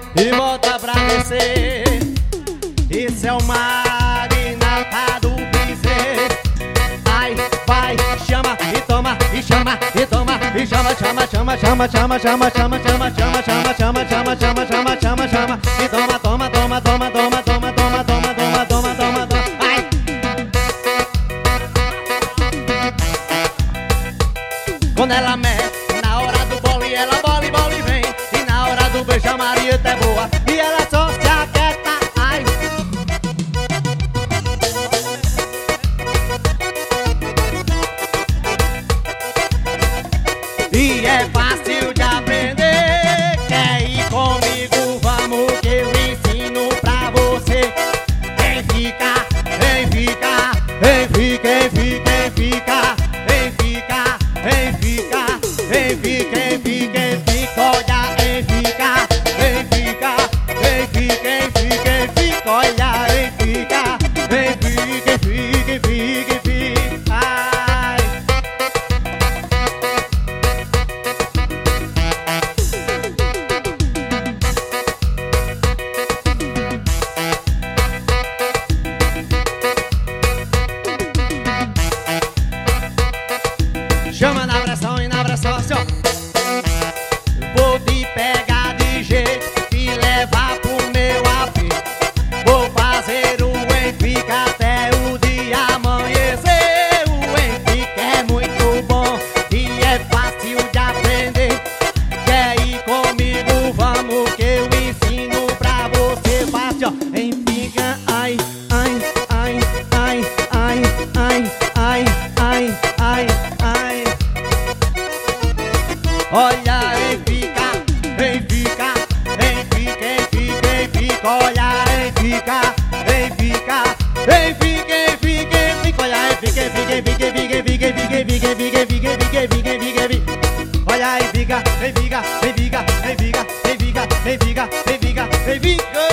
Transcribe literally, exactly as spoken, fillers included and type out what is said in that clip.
e volta pra descer. Esse é o magnata do piseiro. Ai, vai, chama e toma, e chama e toma, e chama, chama, chama, chama, chama, chama, chama, chama, chama, chama, chama, chama, chama, chama, chama, chama, e toma, toma, toma, toma, toma, toma, toma, toma, toma, toma, toma, toma. Ai. Quando ela mexe, na hora do bole ela bole, bole vem. E na hora do beijo a Marieta é boa e ela só se aquieta. Ai. E é fácil de aprender. Quer ir comigo? Vamos que eu ensino pra você. Vem ficar, vem ficar, vem ficar, vem ficar, vem ficar, vem ficar, vem ficar, vem ficar, vem ficar, fica, olha, vem ficar, vem ficar, vem ficar, vem ficar, fica, olha, vem ficar, vem ficar, fica, fica, fica, ai. Chama na pressão e na pressão assim, ó. Vou te pegar de jeito e levar pro meu apê. Vou fazer o Enfica até o dia amanhecer. O Enfica é muito bom e é fácil de aprender. Quer ir comigo? Vamos que eu ensino pra você. Fácil, ó. Enfica, ai, ai, ai, ai, ai, ai, ai, ai, ai, ai. Olha, vem ficar, vem ficar, vem ficar, vem ficar, vem ficar, olha, vem ficar, vem ficar, vem ficar, vem ficar, fica, olha, vem ficar, fica, fica, fica, fica, fica, fica, fica, fica, fica, fica, fica, fica, olha, vem ficar, vem ficar, vem ficar, vem ficar, vem ficar, vem ficar, vem ficar, vem ficar.